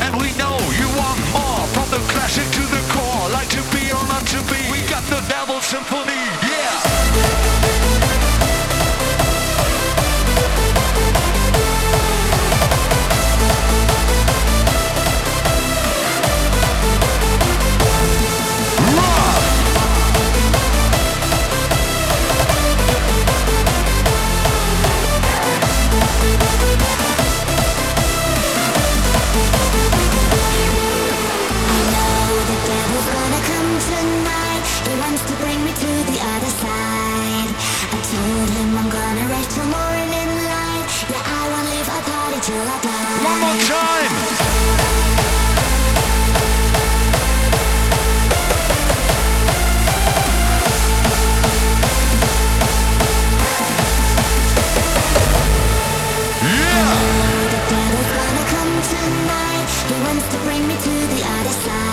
and we know you want more. From the classic to the core, like to be or not to be. We got the Devil Symphony, yeah. One more time! The devil's gonna come tonight. He wants to bring me to the other side.